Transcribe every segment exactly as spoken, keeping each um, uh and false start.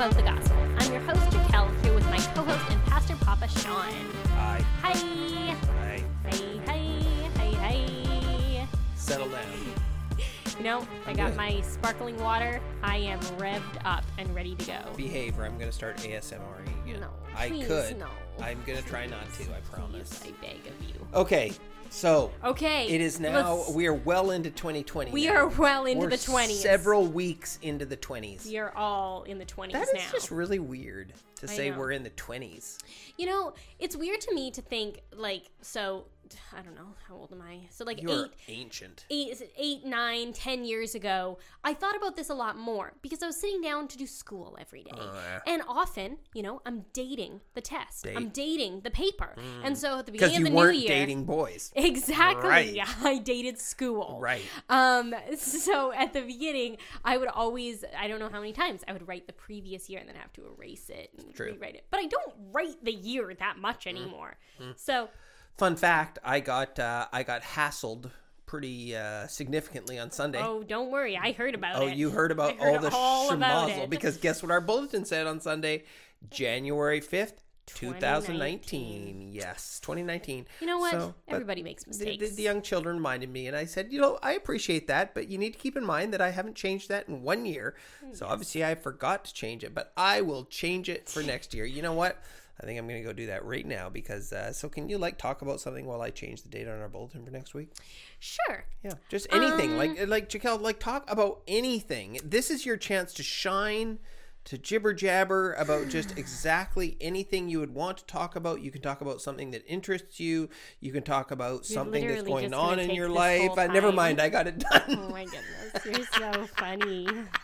of the gospel. I'm your host, Jaquel, here with my co-host and Pastor Papa Sean. Hi. Hi. Hi. Hi, hi, hi, hi. Settle down. You know, I got my sparkling water. I am revved up and ready to go. Behave or I'm going to start ASMRing again. No, I please, could. no. I'm going to try not to, I promise. Please, I beg of you. Okay, so Okay. it is now, let's- we are well into twenty twenty We now. are well into We're the twenties. several weeks into the twenties. We are all in the twenties That now. is just really weird to I say know. we're in the twenties. You know, it's weird to me to think, like, so, I don't know, how old am I? So, like, You're eight, ancient. eight, is it eight, nine, ten years ago, I thought about this a lot more because I was sitting down to do school every day. Oh, yeah. And often, you know, I'm dating the test. Date. I'm dating the paper. And so at the Because beginning of you the weren't new year. dating boys. Exactly. Right. I dated school. Right. Um, so at the beginning, I would always, I don't know how many times, I would write the previous year and then have to erase it and True. rewrite it. But I don't write the year that much anymore. So, Fun fact, I got uh, I got hassled pretty uh, significantly on Sunday. oh, don't worry. I heard about Oh, it. you heard about I heard all the all about schmozzle it. because guess what our bulletin said on Sunday, January fifth, twenty twenty nineteen. Yes, twenty nineteen. You know what? So, but Everybody makes the, mistakes. the, the young children reminded me, and I said, you know, I appreciate that, but you need to keep in mind that I haven't changed that in one year. So obviously I forgot to change it, but I will change it for next year. You know what? I think I'm going to go do that right now because, uh, so can you like talk about something while I change the date on our bulletin for next week? Sure. Yeah, just anything. Um, like, like Jaquel, like talk about anything. This is your chance to shine, to jibber jabber about just exactly anything you would want to talk about. You can talk about something that interests you. You can talk about something that's literally going just gonna on in take your this life. whole Uh, never time. mind, I got it done. Oh my goodness. You're so funny.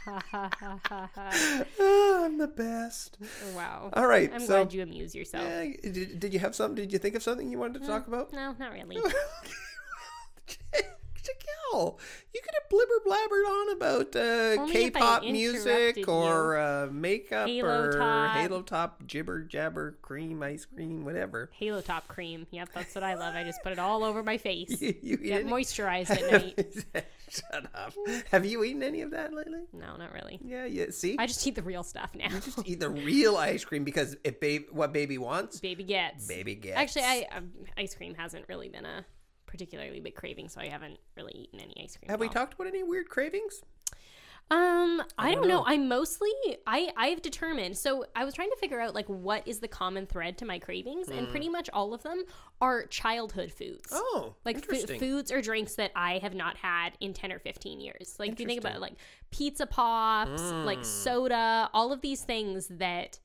Oh, I'm the best. Wow. All right, I'm so glad you amuse yourself. yeah, did, did you have something? Did you think of something you wanted to talk about? No, not really. Jaquel, you could have blibber blabbered on about uh, Only if I K-pop music interrupted or uh, makeup Halo or top. Halo Top, jibber jabber, cream, ice cream, whatever. Halo Top cream. Yep, that's what I love. I just put it all over my face. You, you eat Get any- moisturized at night. Shut up. Have you eaten any of that lately? No, not really. Yeah, yeah. See, I just eat the real stuff now. you just eat the real ice cream because if babe, what baby wants, Baby gets. baby gets. Actually, I um, ice cream hasn't really been a particularly big craving, so I haven't really eaten any ice cream. Have at we all. talked about any weird cravings? Um, I, don't don't know. know. I mostly I I've determined. So I was trying to figure out like what is the common thread to my cravings, and pretty much all of them are childhood foods. Oh, Like f- interesting. foods or drinks that I have not had in ten or fifteen years. Like if you think about it, Interesting. like pizza pops, like soda, all of these things that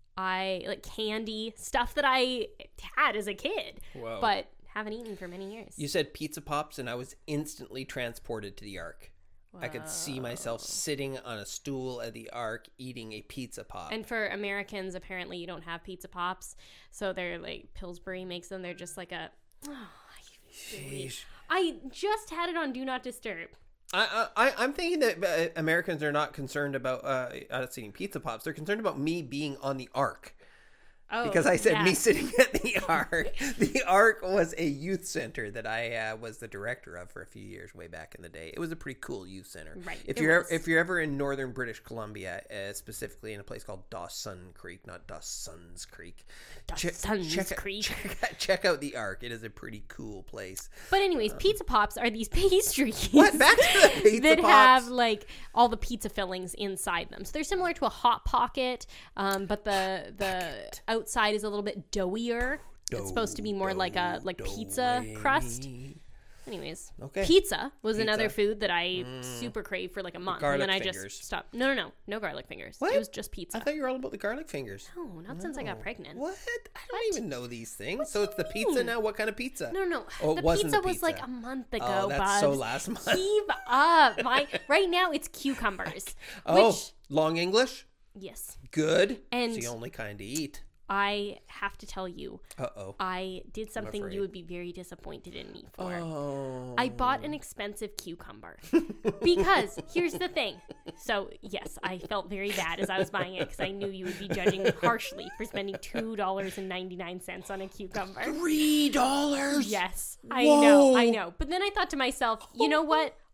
I like, candy, stuff that I had as a kid, Whoa. but haven't eaten for many years. You said pizza pops, and I was instantly transported to the Ark. I could see myself sitting on a stool at the Ark eating a pizza pop. And for Americans, apparently you don't have pizza pops, so they're like Pillsbury makes them. They're just like a. Oh, Sheesh. I just had it on Do Not Disturb. I, I, I'm thinking that uh, Americans are not concerned about uh, us eating pizza pops. They're concerned about me being on the Ark. Oh, Because I said yeah. me sitting at the Ark. The Ark was a youth center that I uh, was the director of for a few years way back in the day. It was a pretty cool youth center. Right, If it you're was. ever, if you're ever in northern British Columbia, uh, specifically in a place called Dawson Creek, not Dawson's Creek, che- Dawson's check, out- Creek. Check, out- check out the Ark. It is a pretty cool place. But anyways, pizza pops are these pastries What? Back to the pizza that pops. have like all the pizza fillings inside them. So they're similar to a Hot Pocket, um, but the the outside is a little bit doughier. It's supposed to be more like a like pizza crust. Anyways, Okay. pizza was Pizza. another food that I super craved for like a month, and garlic then I fingers. just stopped. No, no, no, no garlic fingers. What? It was just pizza. I thought you were all about the garlic fingers. No, not since I got pregnant. What? I don't even know these things. So it's the pizza mean? now? What kind of pizza? No, no. Oh, it the wasn't pizza the was like pizza. a month ago, Oh, that's Bubs. so last month. Keep up. My right now it's cucumbers. Oh, Which long English? yes. Good. And- it's the only kind to eat. I have to tell you, Uh-oh. I did something afraid. you would be very disappointed in me for. Oh. I bought an expensive cucumber because here's the thing. So yes, I felt very bad as I was buying it because I knew you would be judging me harshly for spending two dollars and ninety nine cents on a cucumber. Three dollars? Yes, I Whoa. know, I know. But then I thought to myself, you know what?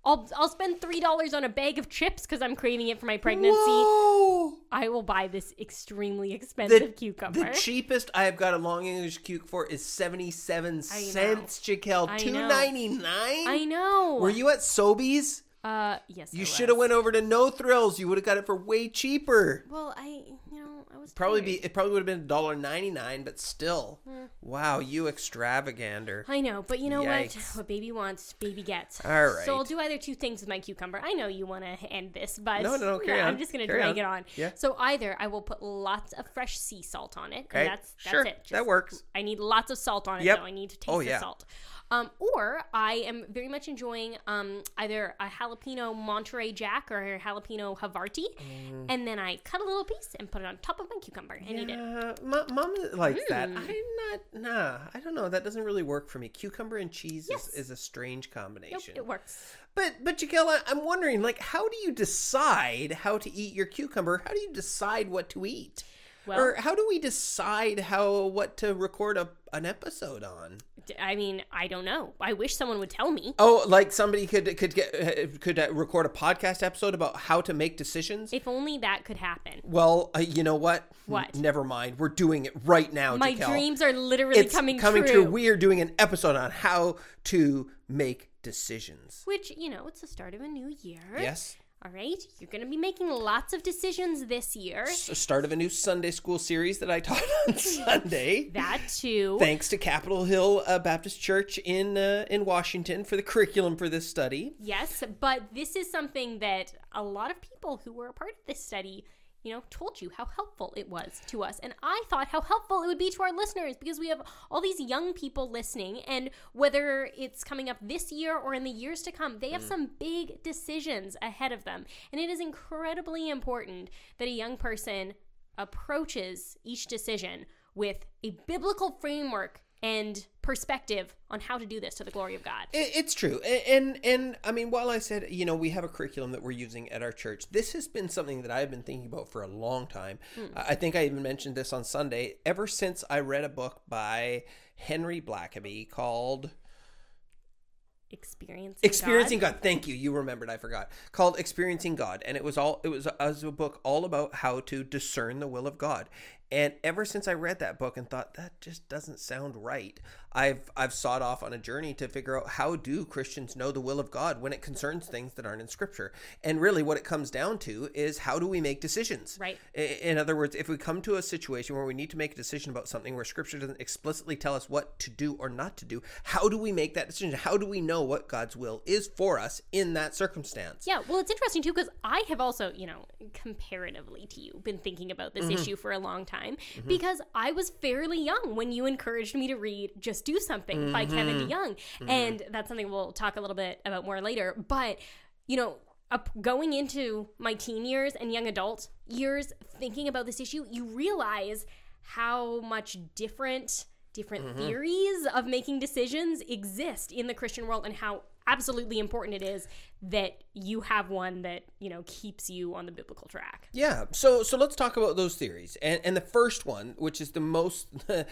I'll I'll spend three dollars on a bag of chips because I'm craving it for my pregnancy. Whoa. I will buy this extremely expensive The, cucumber. the cheapest I have got a long English cucumber for is seventy-seven cents, Jaquel. I two know. ninety-nine. I know. Were you at Sobeys? Uh, yes. You I should have was. went over to No Thrills. You would have got it for way cheaper. Well, I you know I was Probably tired. be it probably would have been one dollar ninety-nine, but still. Hmm. Wow, you extravaganter. I know, but you know Yikes. what? What baby wants, baby gets. All right. So I'll do either two things with my cucumber. I know you want to end this, but No, no, no, carry yeah, on. I'm just gonna Carry drag on. it on. Yeah. So either I will put lots of fresh sea salt on it, Okay. and that's that's Sure. it. Just- That works. I need lots of salt on it, Yep. though. I need to taste Oh, the yeah. salt. Um, or I am very much enjoying um, either a jalapeno Monterey Jack or a jalapeno Havarti, Mm. and then I cut a little piece and put it on top of my cucumber and eat it. Yeah, Ma- Mom likes that. Mm. I'm not. Nah, I don't know. That doesn't really work for me. Cucumber and cheese Yes. is, is a strange Nope, combination. it works. But but Jaquel, I- I'm wondering, like, how do you decide how to eat your cucumber? How do you decide what to eat? Well- or how do we decide how what to record a an episode on? D- I mean, I don't know. I wish someone would tell me. Oh, like somebody could could get uh, could uh, record a podcast episode about how to make decisions. If only that could happen. Well, uh, you know what? What? N- never mind. We're doing it right now, My Jaquel. dreams are literally It's coming, coming true. true. We are doing an episode on how to make decisions. Which, you know, it's the start of a new year. Yes. All right. You're going to be making lots of decisions this year. S- Start of a new Sunday school series that I taught on Sunday. That too. Thanks to Capitol Hill uh, Baptist Church in uh, in Washington for the curriculum for this study. Yes, but this is something that a lot of people who were a part of this study, you know, told you how helpful it was to us. And I thought how helpful it would be to our listeners because we have all these young people listening. And whether it's coming up this year or in the years to come, they have Mm. some big decisions ahead of them. And it is incredibly important that a young person approaches each decision with a biblical framework and perspective on how to do this to the glory of God. It, it's true. And, and and I mean, while I said, you know, we have a curriculum that we're using at our church, this has been something that I've been thinking about for a long time. I I think I even mentioned this on Sunday. Ever since I read a book by Henry Blackaby called Experiencing Experiencing God. God. Thank you. You remembered. I forgot. Called Experiencing God, and it was all. It was, it was a book all about how to discern the will of God. And ever since I read that book and thought that just doesn't sound right, I've I've sought off on a journey to figure out how do Christians know the will of God when it concerns things that aren't in Scripture. And really, what it comes down to is how do we make decisions? Right. I- In other words, if we come to a situation where we need to make a decision about something where Scripture doesn't explicitly tell us what to do or not to do, how do we make that decision? How do we know what God's will is for us in that circumstance? Yeah, well, it's interesting too because I have also, you know, comparatively to you, been thinking about this issue for a long time because I was fairly young when you encouraged me to read Just Do Something by Kevin DeYoung. And that's something we'll talk a little bit about more later. But, you know, up going into my teen years and young adult years thinking about this issue, you realize how much different different theories of making decisions exist in the Christian world and how absolutely important it is that you have one that, you know, keeps you on the biblical track. Yeah, so so let's talk about those theories. And and the first one, which is the most,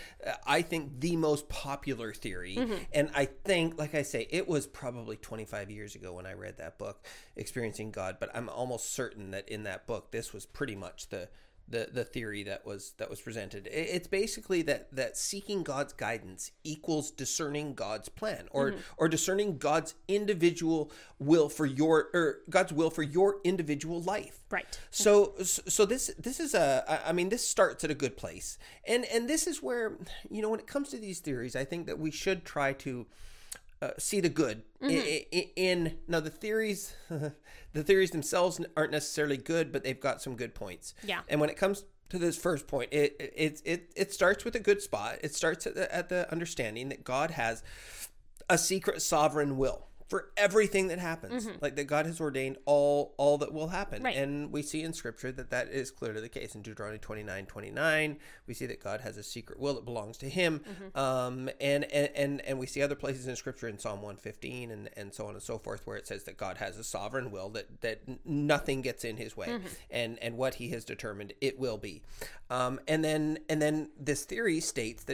I think, the most popular theory, and I think, like I say, it was probably twenty-five years ago when I read that book, Experiencing God, but I'm almost certain that in that book, this was pretty much the the the theory that was that was presented. It- It's basically that that seeking God's guidance equals discerning God's plan, or or discerning God's individual will for your or God's will for your individual life. Right. So so this this is a I mean this starts at a good place, and and this is where, you know, when it comes to these theories, I think that we should try to Uh, see the good in, in, in now the theories the theories themselves aren't necessarily good, but they've got some good points. Yeah. And when it comes to this first point, it it it, it starts with a good spot. It starts at the, at the understanding that God has a secret sovereign will for everything that happens, like that God has ordained all all that will happen. Right. And we see in Scripture that that is clearly the case. In Deuteronomy twenty-nine twenty-nine, we see that God has a secret will that belongs to him. Um, and, and, and, and we see other places in Scripture, in Psalm one fifteen and, and so on and so forth, where it says that God has a sovereign will, that, that nothing gets in his way, and, and what he has determined, it will be. Um, and then and then this theory states that it's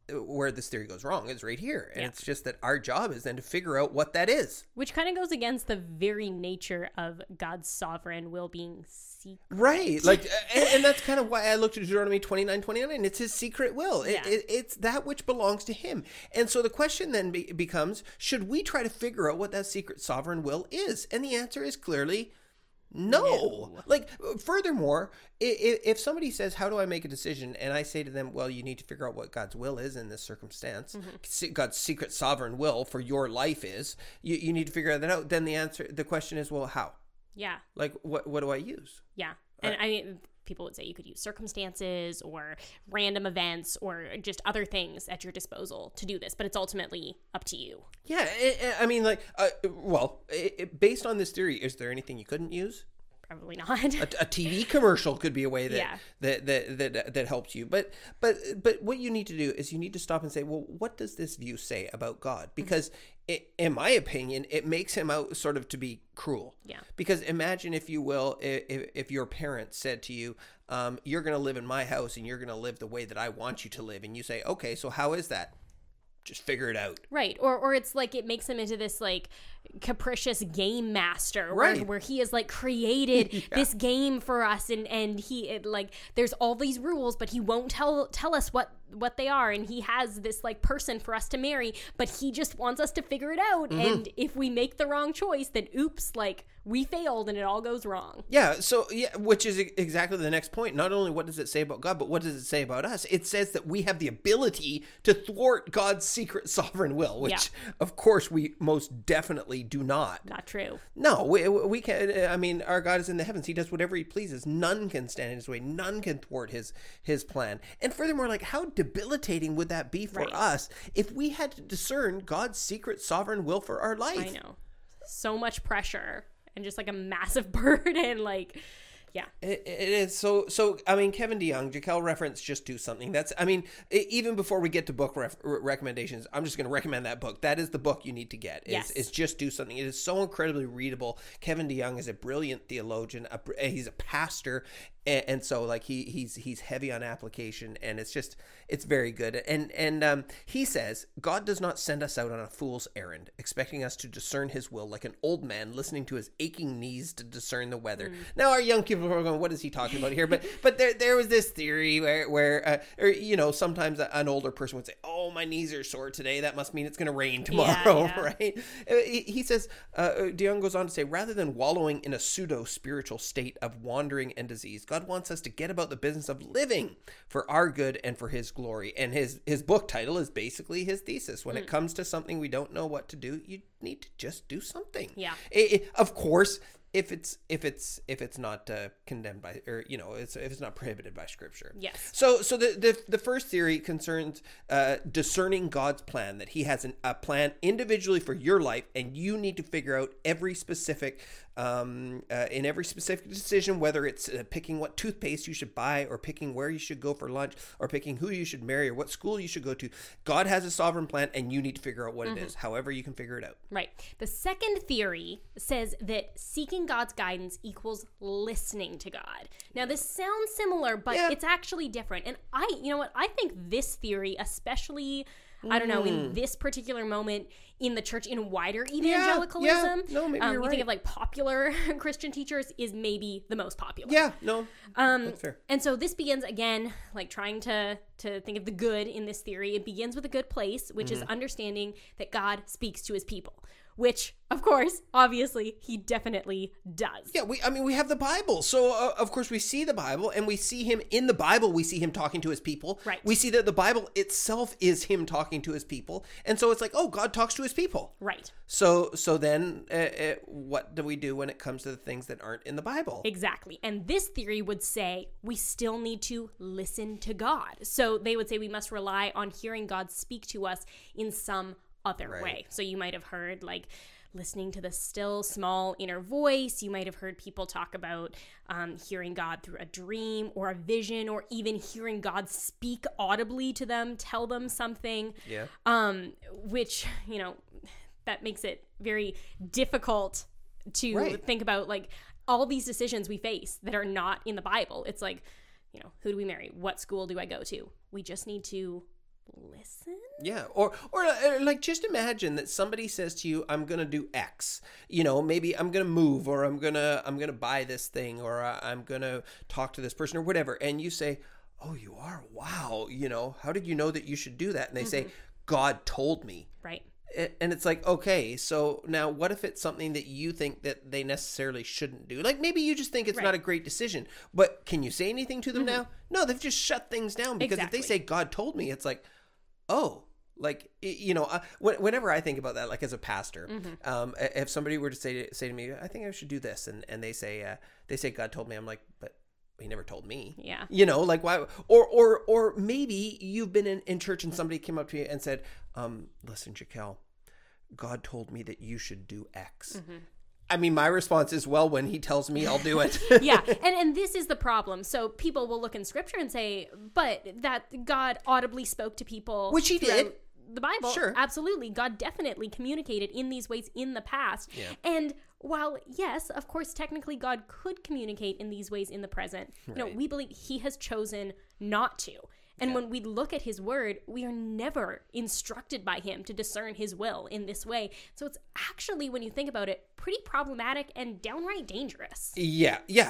where this theory goes wrong is right here. And Yeah. it's just that our job is then to figure out what that is. Which kind of goes against the very nature of God's sovereign will being secret. Right. Like, and, and that's kind of why I looked at Deuteronomy twenty-nine twenty-nine. It's his secret will. It, Yeah. it, it's that which belongs to him. And so the question then be, becomes, should we try to figure out what that secret sovereign will is? And the answer is clearly no. No. Like, furthermore, if, if somebody says, how do I make a decision? And I say to them, well, you need to figure out what God's will is in this circumstance. Mm-hmm. God's secret sovereign will for your life is. You, you need to figure that out. Then the answer, the question is, well, how? Yeah. Like, what, what do I use? Yeah. And I mean, people would say you could use circumstances or random events or just other things at your disposal to do this, but it's ultimately up to you. Yeah, I, I mean, like, uh, well, it, it, based on this theory, is there anything you couldn't use? Probably not. A, a T V commercial could be a way that, Yeah. that, that that that helps you. But but but what you need to do is you need to stop and say, well, what does this view say about God? Because it, in my opinion, it makes him out sort of to be cruel. Yeah. Because imagine, if you will, if, if your parents said to you, um, you're going to live in my house and you're going to live the way that I want you to live. And you say, okay, so how is that? Just figure it out. Right. Or or it's like it makes him into this like capricious game master where, Right. where he has like created Yeah. this game for us and and he it, like there's all these rules but he won't tell tell us what what they are, and he has this like person for us to marry, but he just wants us to figure it out. Mm-hmm. And if we make the wrong choice, then oops, like we failed and it all goes wrong. Yeah, so yeah, which is exactly the next point. Not only what does it say about God, but what does it say about us? It says that we have the ability to thwart God's secret sovereign will, which Yeah. of course we most definitely do not. Not true. No, we, we can. I mean, our God is in the heavens. He does whatever he pleases. None can stand in his way. None can thwart his his plan. And furthermore, like, how debilitating would that be for Right. us if we had to discern God's secret sovereign will for our life? I know. So much pressure and just like a massive burden. Like, yeah. It, it is so. So I mean, Kevin DeYoung, Jaquel reference, just do something. That's. I mean, e- even before we get to book ref, recommendations, I'm just going to recommend that book. That is the book you need to get. Is, Yes. is just do something. It is so incredibly readable. Kevin DeYoung is a brilliant theologian. A, he's a pastor, and, and so like he he's he's heavy on application, and it's just it's very good. And and um, he says God does not send us out on a fool's errand, expecting us to discern His will like an old man listening to his aching knees to discern the weather. Mm. Now our young people are going, what is he talking about here? But but there there was this theory where where uh, or you know sometimes an older person would say, oh, my knees are sore today. That must mean it's going to rain tomorrow, yeah, yeah. right? He, he says, uh, DeYoung goes on to say, rather than wallowing in a pseudo spiritual state of wandering and disease, God wants us to get about the business of living for our good and for His glory. And his his book title is basically his thesis. When mm. it comes to something we don't know what to do, you need to just do something. Yeah. It, it, of course. If it's if it's if it's not uh, condemned by, or you know, it's if it's not prohibited by Scripture. Yes. So so the the, the first theory concerns uh, discerning God's plan, that He has an, a plan individually for your life, and you need to figure out every specific um, uh, in every specific decision, whether it's uh, picking what toothpaste you should buy, or picking where you should go for lunch, or picking who you should marry, or what school you should go to. God has a sovereign plan, and you need to figure out what mm-hmm. it is. However, you can figure it out. Right. The second theory says that seeking God's guidance equals listening to God. Now, this sounds similar, but Yeah. it's actually different. And I, you know what, I think this theory, especially, I don't know, in this particular moment in the church, in wider evangelicalism, yeah. No, maybe um, you're you think right. of like popular Christian teachers, is maybe the most popular. Yeah, no, Um, that's fair. And so this begins again, like trying to to think of the good in this theory. It begins with a good place, which Mm-hmm. is understanding that God speaks to His people, which, of course, obviously, He definitely does. Yeah, we. I mean, we have the Bible, so uh, of course we see the Bible, and we see Him in the Bible. We see Him talking to His people. Right. We see that the Bible itself is Him talking to His people, and so it's like, oh, God talks to His people. Right. So, so then, uh, uh, what do we do when it comes to the things that aren't in the Bible? Exactly. And this theory would say we still need to listen to God. So they would say we must rely on hearing God speak to us in some other Right. way. So you might have heard like listening to the still small inner voice. You might have heard people talk about um, hearing God through a dream or a vision, or even hearing God speak audibly to them, tell them something. Yeah. Um, which, you know, that makes it very difficult to Right. think about like all these decisions we face that are not in the Bible. It's like, you know, who do we marry? What school do I go to? We just need to listen. Yeah. Or, or, or like, just imagine that somebody says to you, I'm going to do X, you know, maybe I'm going to move, or I'm going to, I'm going to buy this thing, or uh, I'm going to talk to this person or whatever. And you say, oh, you are? Wow. You know, how did you know that you should do that? And they mm-hmm. say, God told me. Right. And it's like, okay, so now what if it's something that you think that they necessarily shouldn't do? Like, maybe you just think it's right. not a great decision, but can you say anything to them mm-hmm. now? No, they've just shut things down, because exactly. if they say God told me, it's like, oh, like, you know, uh, whenever I think about that, like as a pastor, mm-hmm. um, if somebody were to say to, say to me, I think I should do this, and, and they say, uh, they say God told me, I'm like, but he never told me. Yeah. You know, like why, or, or, or maybe you've been in, in church and somebody came up to you and said, um, listen, Jaquel, God told me that you should do X. Mm-hmm. I mean, my response is, well, when he tells me, I'll do it. yeah. And and this is the problem. So people will look in scripture and say, but that God audibly spoke to people. Which he did. The Bible. Sure. Absolutely. God definitely communicated in these ways in the past. Yeah. And while, yes, of course, technically God could communicate in these ways in the present, right. you know, we believe he has chosen not to. And yeah. when we look at his word, we are never instructed by him to discern his will in this way. So it's actually, when you think about it, pretty problematic and downright dangerous. Yeah, yeah.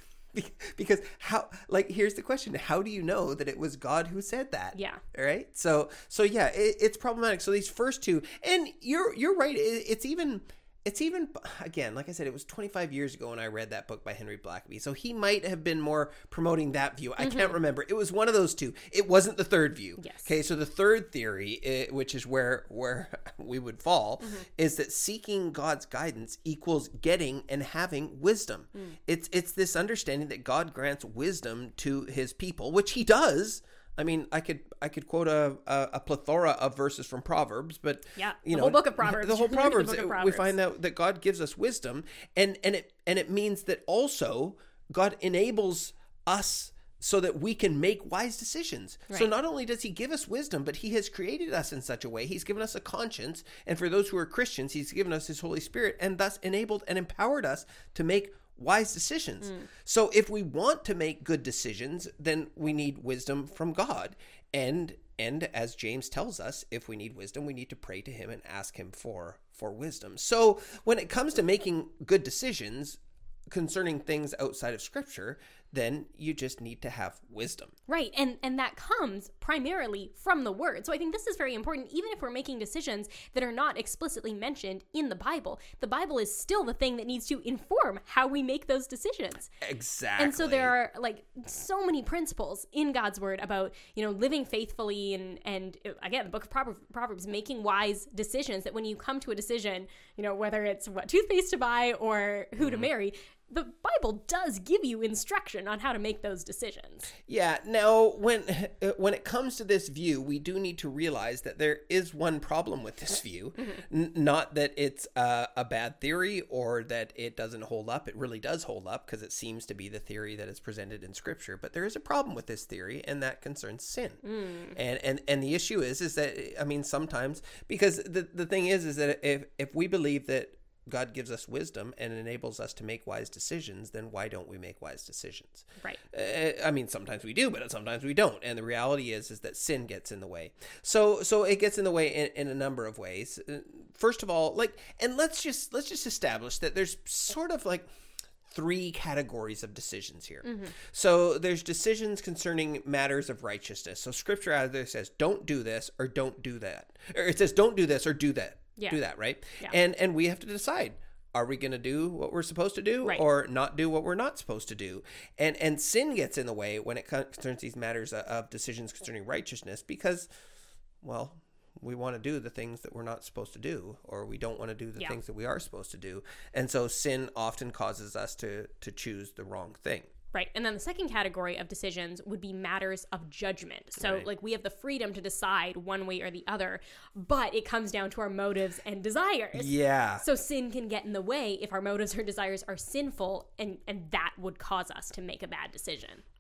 Because how, like, here's the question. How do you know that it was God who said that? Yeah. All right. So, so yeah, it, it's problematic. So these first two, and you're, you're right. It, it's even, it's even, again, like I said, it was twenty-five years ago when I read that book by Henry Blackaby. So he might have been more promoting that view. I mm-hmm. can't remember. It was one of those two. It wasn't the third view. Yes. Okay. So the third theory, it, which is where, where we would fall, mm-hmm. is that seeking God's guidance equals getting and having wisdom. Mm. It's, it's this understanding that God grants wisdom to his people, which he does. I mean, I could I could quote a, a, a plethora of verses from Proverbs, but yeah, you the know, whole book of Proverbs, the whole Proverbs, the book of Proverbs. We find out that God gives us wisdom, and and it and it means that also God enables us so that we can make wise decisions. Right. So not only does he give us wisdom, but he has created us in such a way. He's given us a conscience, and for those who are Christians, he's given us his Holy Spirit, and thus enabled and empowered us to make wise decisions. Mm. So if we want to make good decisions, then we need wisdom from God. And and as James tells us, if we need wisdom, we need to pray to him and ask him for for wisdom. So when it comes to making good decisions concerning things outside of Scripture, then you just need to have wisdom. Right. And and that comes primarily from the word. So I think this is very important. Even if we're making decisions that are not explicitly mentioned in the Bible, the Bible is still the thing that needs to inform how we make those decisions. Exactly. And so there are like so many principles in God's word about, you know, living faithfully and, and again, the book of Proverbs, making wise decisions, that when you come to a decision, you know, whether it's what toothpaste to buy or who mm-hmm. to marry, the Bible does give you instruction on how to make those decisions. Yeah. Now, when when it comes to this view, we do need to realize that there is one problem with this view. Mm-hmm. N- not that it's uh, a bad theory or that it doesn't hold up. It really does hold up because it seems to be the theory that is presented in Scripture. But there is a problem with this theory, and that concerns sin. Mm. And and and the issue is is that, I mean, sometimes, because the the thing is is that if if we believe that God gives us wisdom and enables us to make wise decisions, then why don't we make wise decisions? Right. Uh, I mean, sometimes we do, but sometimes we don't. And the reality is, is that sin gets in the way. So, so it gets in the way in, in a number of ways. First of all, like, and let's just, let's just establish that there's sort of like three categories of decisions here. Mm-hmm. So there's decisions concerning matters of righteousness. So Scripture either says, don't do this or don't do that. Or it says, don't do this or do that. Yeah. Do that, right? Yeah. And and we have to decide, are we going to do what we're supposed to do, right, or not do what we're not supposed to do? And and sin gets in the way when it concerns these matters of decisions concerning righteousness because, well, we want to do the things that we're not supposed to do, or we don't want to do the yeah. things that we are supposed to do. And so sin often causes us to to choose the wrong thing. Right. And then the second category of decisions would be matters of judgment. So right. like we have the freedom to decide one way or the other, but it comes down to our motives and desires. Yeah. So sin can get in the way if our motives or desires are sinful, and, and that would cause us to make a bad decision.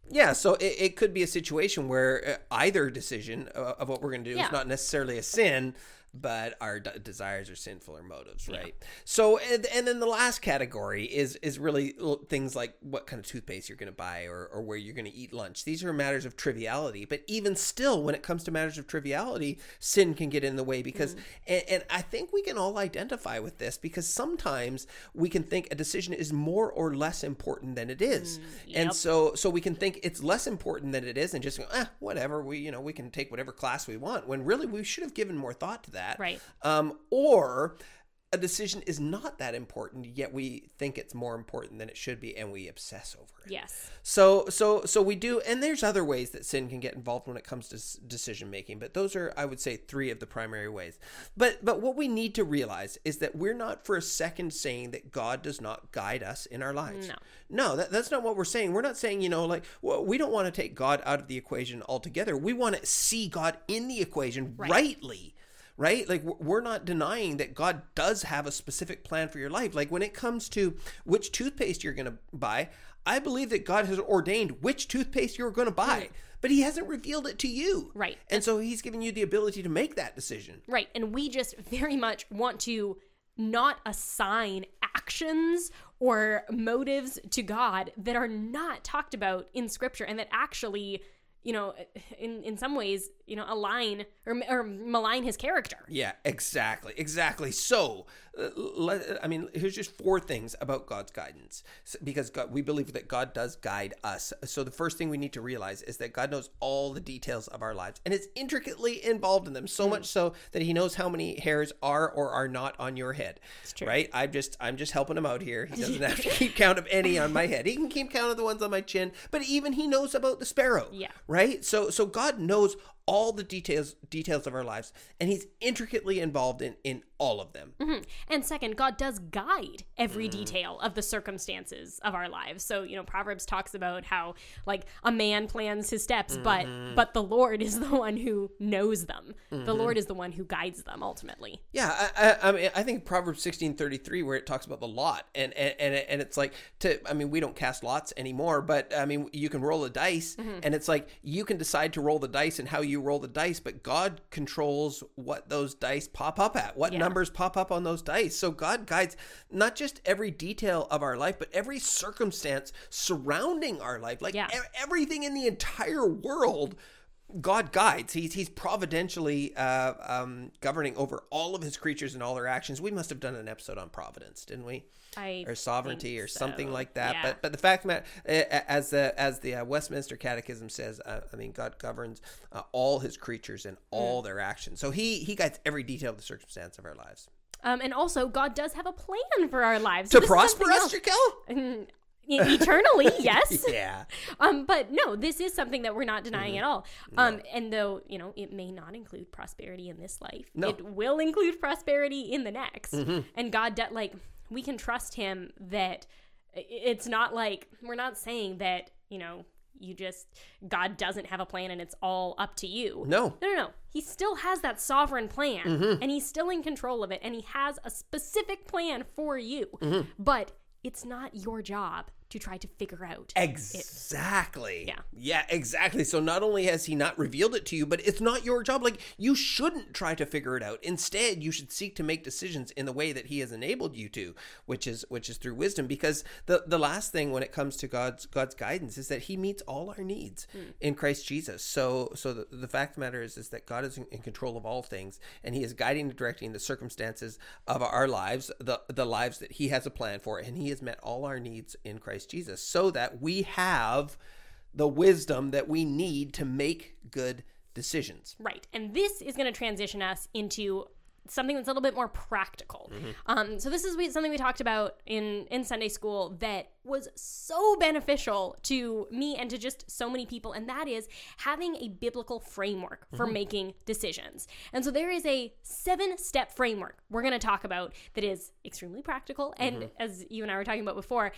Yeah, so it, it could be a situation where either decision of what we're going to do Yeah. is not necessarily a sin, but our d- desires are sinful or motives, right? Yeah. So, and, and then the last category is is really things like what kind of toothpaste you're going to buy or, or where you're going to eat lunch. These are matters of triviality, but even still, when it comes to matters of triviality, sin can get in the way because, mm. and, and I think we can all identify with this because sometimes we can think a decision is more or less important than it is. Mm, yep. And so, so we can think it's less important than it is and just go, eh, whatever, we, you know, we can take whatever class we want, when really we should have given more thought to that. Right. Um, or a decision is not that important, yet we think it's more important than it should be, and we obsess over it. Yes. So, so, so we do, and there's other ways that sin can get involved when it comes to decision making, but those are, I would say, three of the primary ways. But, but what we need to realize is that we're not for a second saying that God does not guide us in our lives. No. No, that, that's not what we're saying. We're not saying, you know, like, well, we don't want to take God out of the equation altogether. We want to see God in the equation right. rightly. Right? Like, we're not denying that God does have a specific plan for your life. Like, when it comes to which toothpaste you're going to buy, I believe that God has ordained which toothpaste you're going to buy, mm. but he hasn't revealed it to you. Right. And so he's given you the ability to make that decision. Right. And we just very much want to not assign actions or motives to God that are not talked about in Scripture and that actually, you know, in, in some ways, you know, align or, or malign his character. Yeah, exactly. Exactly. So, uh, let, I mean, here's just four things about God's guidance, because God, we believe that God does guide us. So the first thing we need to realize is that God knows all the details of our lives and is intricately involved in them, so mm. much so that he knows how many hairs are or are not on your head. It's true. Right? I'm just, I'm just helping him out here. He doesn't have to keep count of any on my head. He can keep count of the ones on my chin, but even he knows about the sparrow. Yeah. Right? So, so God knows all the details details of our lives, and he's intricately involved in in all of them. Mm-hmm. And second, God does guide every mm. detail of the circumstances of our lives. So, you know, Proverbs talks about how, like, a man plans his steps, mm-hmm. but but the Lord is the one who knows them. Mm-hmm. The Lord is the one who guides them ultimately. Yeah, I, I, I mean, I think Proverbs sixteen thirty-three, where it talks about the lot, and and and, and it's like, to I mean, we don't cast lots anymore, but I mean, you can roll a dice, mm-hmm. and it's like you can decide to roll the dice and how you roll the dice, but God controls what those dice pop up at, what yeah. numbers pop up on those dice. So God guides not just every detail of our life, but every circumstance surrounding our life, like yeah. e- everything in the entire world. God guides. He's he's providentially uh, um, governing over all of his creatures and all their actions. We must have done an episode on providence, didn't we? I or sovereignty or so. something like that. Yeah. But but the fact that as the as the uh, Westminster Catechism says, uh, I mean, God governs uh, all his creatures and all mm. their actions. So he he guides every detail of the circumstance of our lives. Um, and also, God does have a plan for our lives. To so prosper us, Jaquel? Eternally, yes. Yeah. Um, but no, this is something that we're not denying mm-hmm. at all. Um, no. And though, you know, it may not include prosperity in this life, no. it will include prosperity in the next. Mm-hmm. And God, de- like, we can trust him that it's not like, we're not saying that, you know, you just, God doesn't have a plan and it's all up to you. No. No, no, no. He still has that sovereign plan mm-hmm. and he's still in control of it and he has a specific plan for you. Mm-hmm. But it's not your job to try to figure out. Exactly. It. Yeah. Yeah, exactly. So not only has he not revealed it to you, but it's not your job. Like, you shouldn't try to figure it out. Instead, you should seek to make decisions in the way that he has enabled you to, which is which is through wisdom. Because the, the last thing when it comes to God's God's guidance is that he meets all our needs mm. in Christ Jesus. So so the, the fact of the matter is, is that God is in, in control of all things, and he is guiding and directing the circumstances of our lives, the, the lives that he has a plan for, and he has met all our needs in Christ Jesus, so that we have the wisdom that we need to make good decisions. Right. And this is going to transition us into something that's a little bit more practical. Mm-hmm. Um, so this is we, something we talked about in, in Sunday school that was so beneficial to me and to just so many people, and that is having a biblical framework for mm-hmm. making decisions. And so there is a seven-step framework we're going to talk about that is extremely practical, and mm-hmm. as you and I were talking about before,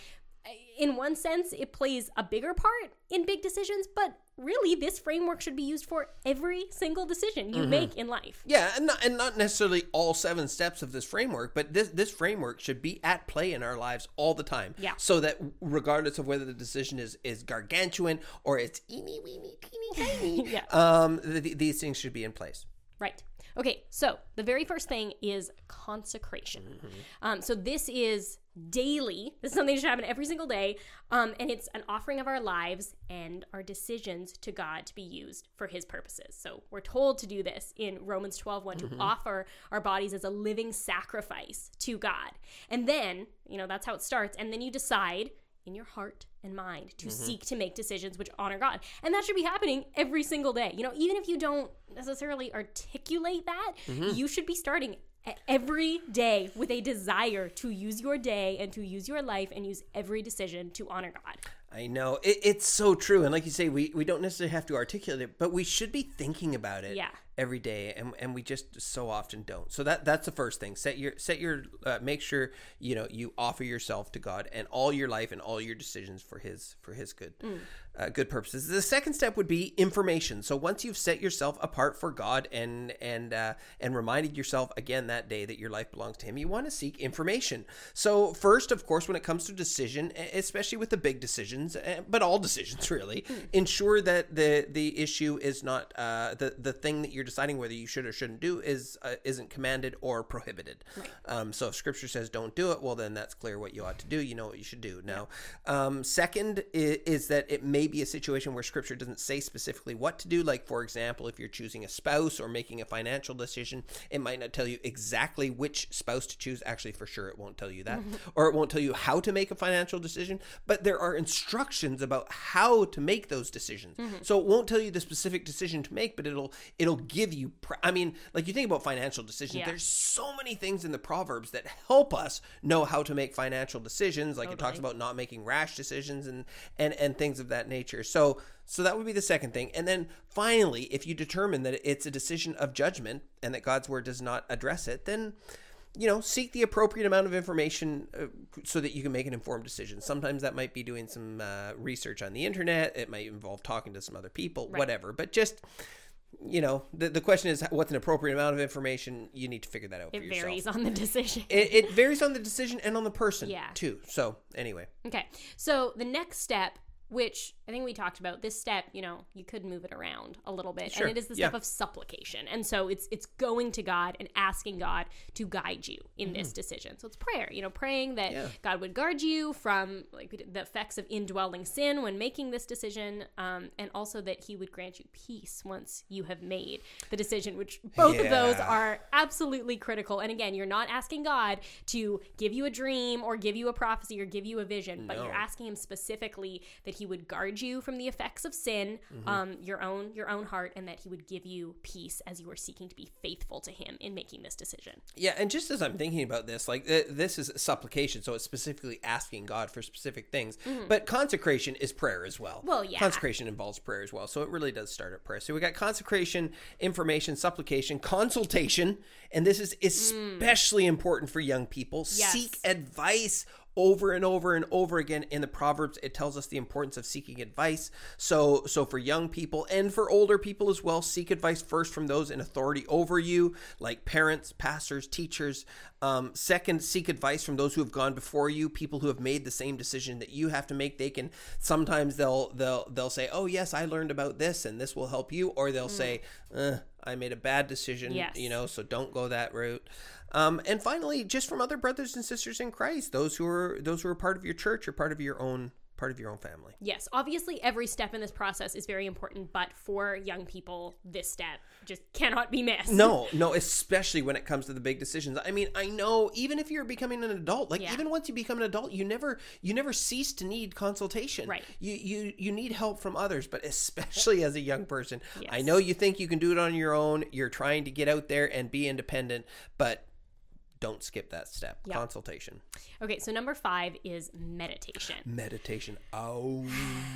in one sense, it plays a bigger part in big decisions, but really this framework should be used for every single decision you mm-hmm. make in life. Yeah, and not, and not necessarily all seven steps of this framework, but this this framework should be at play in our lives all the time. Yeah. So that regardless of whether the decision is, is gargantuan or it's eeny, weeny, teeny, tiny, yeah. um, th- th- these things should be in place. Right. Okay, so the very first thing is consecration. Mm-hmm. Um, so this is daily. This is something that should happen every single day. Um, and it's an offering of our lives and our decisions to God to be used for his purposes. So we're told to do this in Romans twelve one, mm-hmm. to offer our bodies as a living sacrifice to God. And then, you know, that's how it starts. And then you decide in your heart and mind to mm-hmm. seek to make decisions which honor God. And that should be happening every single day. You know, even if you don't necessarily articulate that, mm-hmm. you should be starting every day with a desire to use your day and to use your life and use every decision to honor God. I know. It, it's so true. And like you say, we, we don't necessarily have to articulate it, but we should be thinking about it. Yeah. Every day, and and we just so often don't. So that that's the first thing. Set your set your uh, make sure you know you offer yourself to God and all your life and all your decisions for His for His good mm. uh, good purposes. The second step would be information. So once you've set yourself apart for God and and uh, and reminded yourself again that day that your life belongs to Him, you want to seek information. So first, of course, when it comes to decision, especially with the big decisions, but all decisions really, mm. ensure that the the issue is not uh, the the thing that you're deciding whether you should or shouldn't do is uh, isn't commanded or prohibited. Right. Um, so if Scripture says don't do it, well then that's clear what you ought to do. You know what you should do. Now, um, second is, is that it may be a situation where Scripture doesn't say specifically what to do. Like for example, if you're choosing a spouse or making a financial decision, it might not tell you exactly which spouse to choose. Actually, for sure, it won't tell you that, or it won't tell you how to make a financial decision. But there are instructions about how to make those decisions. Mm-hmm. So it won't tell you the specific decision to make, but it'll it'll give you, I mean, like you think about financial decisions, yeah. there's so many things in the Proverbs that help us know how to make financial decisions. Like totally. It talks about not making rash decisions and, and, and things of that nature. So, so that would be the second thing. And then finally, if you determine that it's a decision of judgment and that God's word does not address it, then you know, seek the appropriate amount of information uh, so that you can make an informed decision. Sometimes that might be doing some uh, research on the internet. It might involve talking to some other people, right. whatever. But just, you know, the the question is what's an appropriate amount of information? You need to figure that out it for yourself. It varies on the decision. It, it varies on the decision and on the person, yeah. too. So, anyway. Okay. So, the next step, which I think we talked about, this step, you know, you could move it around a little bit. Sure. And it is the step yeah. of supplication. And so it's it's going to God and asking God to guide you in mm-hmm. this decision. So it's prayer, you know, praying that yeah. God would guard you from like the effects of indwelling sin when making this decision, um, and also that he would grant you peace once you have made the decision, which both yeah. of those are absolutely critical. And again, you're not asking God to give you a dream or give you a prophecy or give you a vision, but no. you're asking him specifically that he would guard you from the effects of sin, mm-hmm. um, your own your own heart, and that he would give you peace as you are seeking to be faithful to him in making this decision. Yeah, and just as I'm thinking about this, like th- this is supplication, so it's specifically asking God for specific things. Mm-hmm. But consecration is prayer as well. Well, yeah. Consecration involves prayer as well, so it really does start at prayer. So we got consecration, information, supplication, consultation, and this is especially mm. important for young people. Yes. Seek advice. Over and over and over again in the Proverbs, it tells us the importance of seeking advice. So, so for young people and for older people as well, seek advice first from those in authority over you, like parents, pastors, teachers. Um, second, seek advice from those who have gone before you, people who have made the same decision that you have to make. They can sometimes they'll they'll they'll say, "Oh yes, I learned about this, and this will help you," or they'll mm. say, uh, "I made a bad decision," yes. you know, so don't go that route. Um, and finally, just from other brothers and sisters in Christ, those who are those who are part of your church or part of your own part of your own family. Yes, obviously every step in this process is very important, but for young people, this step just cannot be missed. No, no, especially when it comes to the big decisions. I mean, I know even if you're becoming an adult, like yeah. even once you become an adult, you never you never cease to need consultation. Right. You you you need help from others, but especially as a young person. Yes. I know you think you can do it on your own. You're trying to get out there and be independent, but don't skip that step. Yep. Consultation. Okay, so number five is meditation. Meditation. Oh.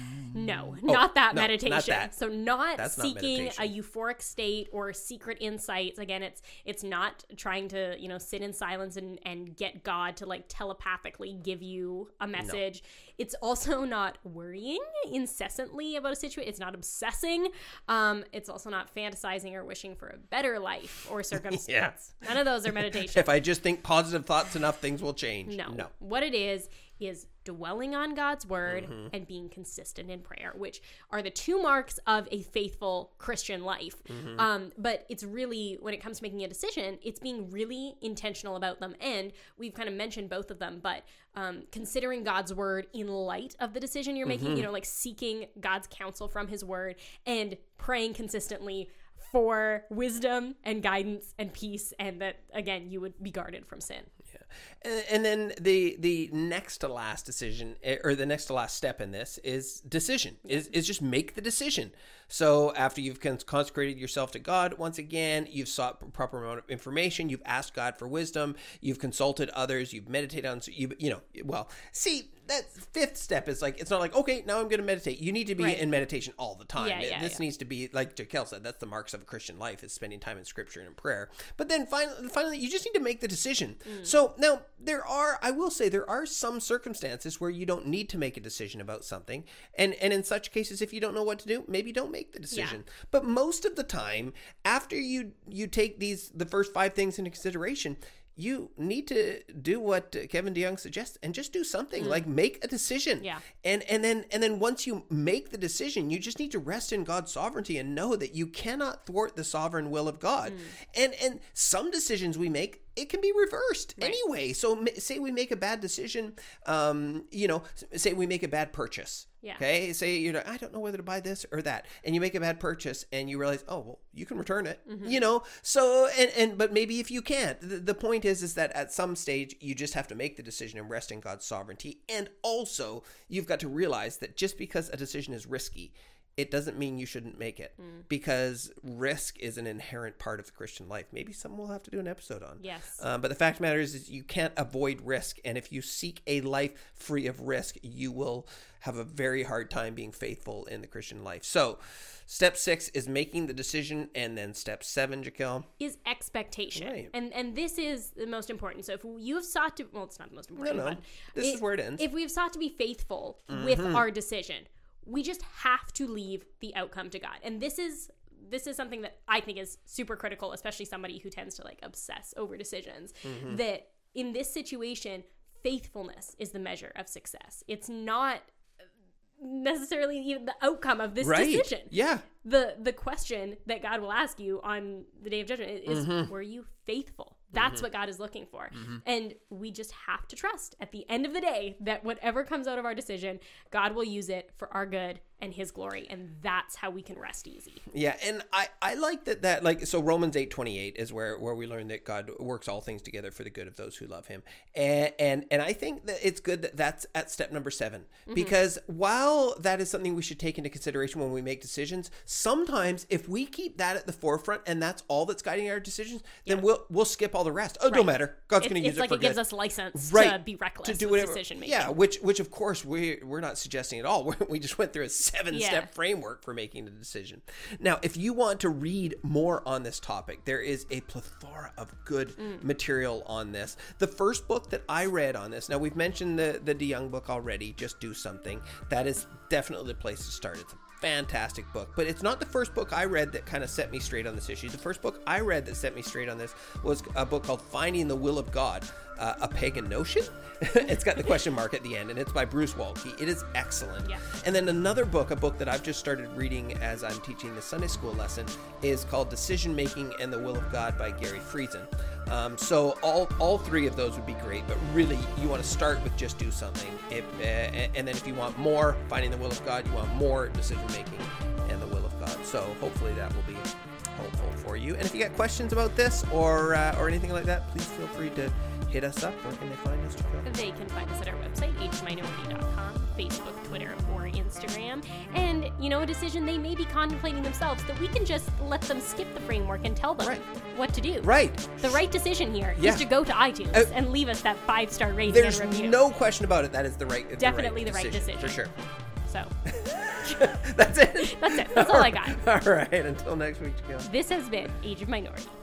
No, oh, not that no, meditation. Not that. So not That's seeking not a euphoric state or secret insights. Again, it's it's not trying to, you know, sit in silence and, and get God to like telepathically give you a message. No. It's also not worrying incessantly about a situation. It's not obsessing. Um, it's also not fantasizing or wishing for a better life or circumstance. Yeah. None of those are meditation. If I just think positive thoughts enough, things will change. No. No. What it is, is dwelling on God's word mm-hmm. and being consistent in prayer, which are the two marks of a faithful Christian life. Mm-hmm. Um, but it's really, when it comes to making a decision, it's being really intentional about them. And we've kind of mentioned both of them, but um, considering God's word in light of the decision you're making, mm-hmm. you know, like seeking God's counsel from his word and praying consistently for wisdom and guidance and peace, and that, again, you would be guarded from sin. Yeah. And, and then the the next to last decision, or the next to last step in this is decision, is, is just make the decision. So after you've consecrated yourself to God, once again, you've sought proper amount of information, you've asked God for wisdom, you've consulted others, you've meditated on, you, you know, well, see, that fifth step is like, it's not like, okay, now I'm going to meditate. You need to be right. in meditation all the time. Yeah, yeah, this yeah. needs to be, like Jaquel said, that's the marks of a Christian life, is spending time in scripture and in prayer. But then finally, finally you just need to make the decision. Mm. So now there are, I will say, there are some circumstances where you don't need to make a decision about something. And, and in such cases, if you don't know what to do, maybe don't make the decision. Yeah. But most of the time, after you, you take these, the first five things into consideration, you need to do what Kevin DeYoung suggests and just do something, mm. like make a decision. Yeah. And and then and then once you make the decision, you just need to rest in God's sovereignty and know that you cannot thwart the sovereign will of God. Mm. And and some decisions we make, it can be reversed right. anyway. So say we make a bad decision, um, you know, say we make a bad purchase. Yeah. Okay. Say, you know, I don't know whether to buy this or that. And you make a bad purchase and you realize, oh, well, you can return it, mm-hmm. you know? So, and, and, but maybe if you can't, the, the point is, is that at some stage you just have to make the decision and rest in God's sovereignty. And also you've got to realize that just because a decision is risky, it doesn't mean you shouldn't make it, mm. because risk is an inherent part of the Christian life. Maybe something we'll have to do an episode on. Yes. Um, but the fact of the matter is, is you can't avoid risk. And if you seek a life free of risk, you will have a very hard time being faithful in the Christian life. So step six is making the decision. And then step seven, Jaquel, is expectation. Right. And and this is the most important. So if you have sought to, well, it's not the most important. No, no. But this it, is where it ends. If we've sought to be faithful mm-hmm. with our decision, we just have to leave the outcome to God. And this is this is something that I think is super critical, especially somebody who tends to like obsess over decisions, mm-hmm. that in this situation, faithfulness is the measure of success. It's not necessarily even the outcome of this right. decision. Yeah. The the question that God will ask you on the day of judgment is, mm-hmm. were you faithful? That's mm-hmm. what God is looking for. Mm-hmm. And we just have to trust at the end of the day that whatever comes out of our decision, God will use it for our good and his glory. And that's how we can rest easy. Yeah. And I, I like that, that like, so Romans eight twenty-eight is where, where we learn that God works all things together for the good of those who love him. And, and, and I think that it's good that that's at step number seven, mm-hmm. because while that is something we should take into consideration when we make decisions, sometimes if we keep that at the forefront and that's all that's guiding our decisions, then yeah. we'll, we'll skip all the rest. Oh, it right. don't matter. God's going to use it's it like for it gives good. us license right. to be reckless to do with whatever. decision making. Yeah, which which of course we we're not suggesting at all. We're, we just went through a seven yeah. step framework for making a decision. Now, if you want to read more on this topic, there is a plethora of good mm. material on this. The first book that I read on this, now we've mentioned the the DeYoung book already, Just Do Something. That is definitely the place to start. It's a fantastic book, but it's not the first book I read that kind of set me straight on this issue. The first book I read that set me straight on this was a book called Finding the Will of God, uh, A Pagan Notion. It's got the question mark at the end, and it's by Bruce Waltke. It is excellent. Yeah. And then another book, a book that I've just started reading as I'm teaching the Sunday school lesson, is called Decision Making and the Will of God by Gary Friesen. Um, so all all three of those would be great, but really you want to start with Just Do Something. If uh, and then if you want more Finding the Will of God, you want more Decision Making and the Will of God. So hopefully that will be helpful for you. And if you got questions about this or uh, or anything like that, please feel free to hit us up. Where can they find us, Jaquel? They can find us at our website, age minority dot com, Facebook, Twitter, or Instagram. And, you know, a decision they may be contemplating themselves, that we can just let them skip the framework and tell them right. what to do. Right. The right decision here yeah. is to go to iTunes uh, and leave us that five-star rating There's and review. no question about it. That is the right Definitely the right the decision, right decision. For sure. So. That's it? That's it. That's all I got. All right. Until next week, Jaquel. This has been Age of Minority.